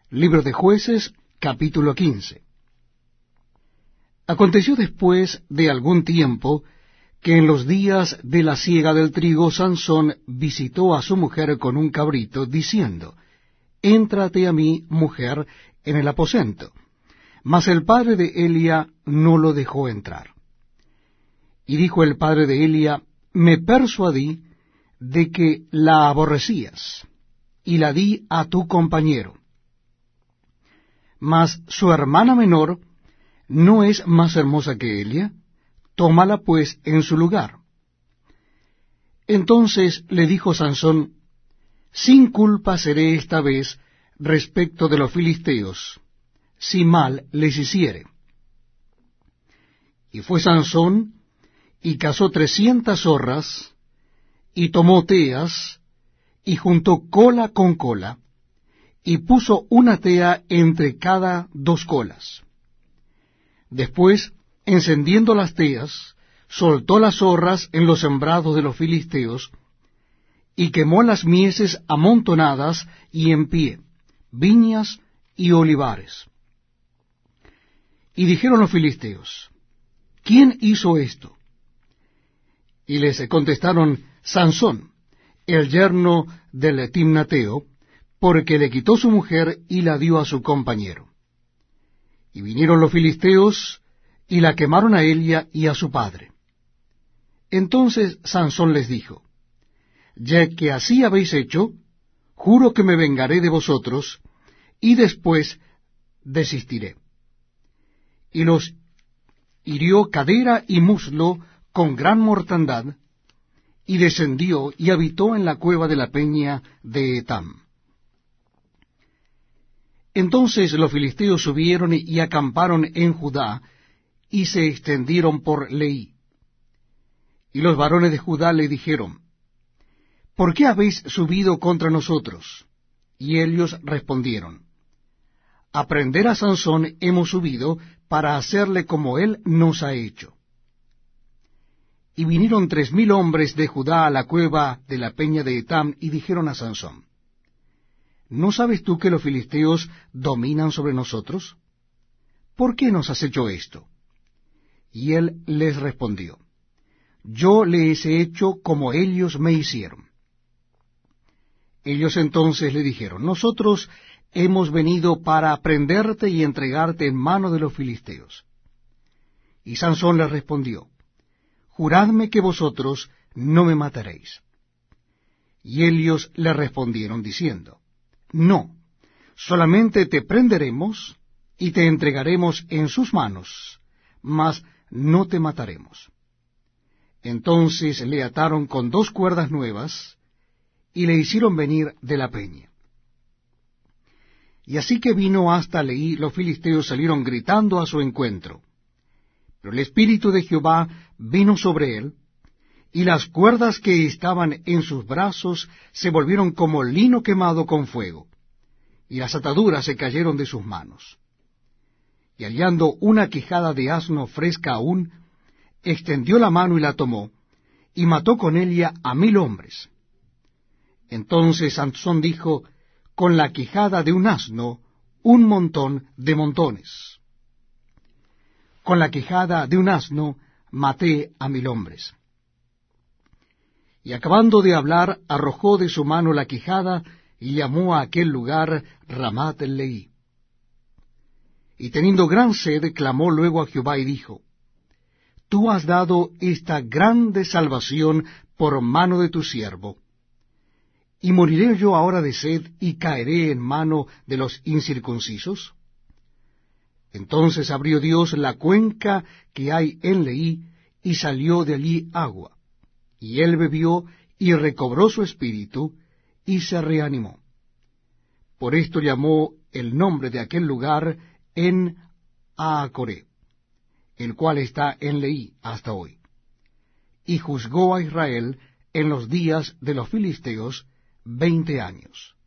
Libro de Jueces, capítulo 15. Aconteció después de algún tiempo que en los días de la siega del trigo Sansón visitó a su mujer con un cabrito, diciendo, Éntrate a mí, mujer, en el aposento. Mas el padre de Elia no lo dejó entrar. Y dijo el padre de Elia, Me persuadí de que la aborrecías, y la di a tu compañero. Mas su hermana menor no es más hermosa que Elia, tómala pues en su lugar. Entonces le dijo Sansón, Sin culpa seré esta vez respecto de los filisteos, si mal les hiciere. Y fue Sansón, y cazó 300 zorras, y tomó teas, y juntó cola con cola, y puso una tea entre cada 2 colas. Después, encendiendo las teas, soltó las zorras en los sembrados de los filisteos, y quemó las mieses amontonadas y en pie, viñas y olivares. Y dijeron los filisteos, ¿quién hizo esto? Y les contestaron, Sansón, el yerno del Timnateo, porque le quitó su mujer y la dio a su compañero. Y vinieron los filisteos, y la quemaron a Elia y a su padre. Entonces Sansón les dijo, Ya que así habéis hecho, juro que me vengaré de vosotros, y después desistiré. Y los hirió cadera y muslo con gran mortandad, y descendió y habitó en la cueva de la peña de Etam. Entonces los filisteos subieron y acamparon en Judá, y se extendieron por Leí. Y los varones de Judá le dijeron, ¿por qué habéis subido contra nosotros? Y ellos respondieron, A prender a Sansón hemos subido para hacerle como él nos ha hecho. Y vinieron 3000 hombres de Judá a la cueva de la peña de Etam, y dijeron a Sansón, ¿no sabes tú que los filisteos dominan sobre nosotros? ¿Por qué nos has hecho esto? Y él les respondió, Yo les he hecho como ellos me hicieron. Ellos entonces le dijeron, Nosotros hemos venido para prenderte y entregarte en mano de los filisteos. Y Sansón les respondió, Juradme que vosotros no me mataréis. Y ellos le respondieron diciendo, No, solamente te prenderemos y te entregaremos en sus manos, mas no te mataremos. Entonces le ataron con 2 cuerdas nuevas, y le hicieron venir de la peña. Y así que vino hasta Leí, los filisteos salieron gritando a su encuentro. Pero el Espíritu de Jehová vino sobre él, y las cuerdas que estaban en sus brazos se volvieron como lino quemado con fuego, y las ataduras se cayeron de sus manos. Y hallando una quijada de asno fresca aún, extendió la mano y la tomó, y mató con ella a 1000 hombres. Entonces Sansón dijo, Con la quijada de un asno, un montón de montones. Con la quijada de un asno, maté a 1000 hombres. Y acabando de hablar, arrojó de su mano la quijada, y llamó a aquel lugar Ramat Leí. Y teniendo gran sed, clamó luego a Jehová y dijo, Tú has dado esta grande salvación por mano de tu siervo. ¿Y moriré yo ahora de sed y caeré en mano de los incircuncisos? Entonces abrió Dios la cuenca que hay en Leí, y salió de allí agua. Y él bebió, y recobró su espíritu, y se reanimó. Por esto llamó el nombre de aquel lugar En Aacoré, el cual está en Leí hasta hoy. Y juzgó a Israel en los días de los filisteos 20 años.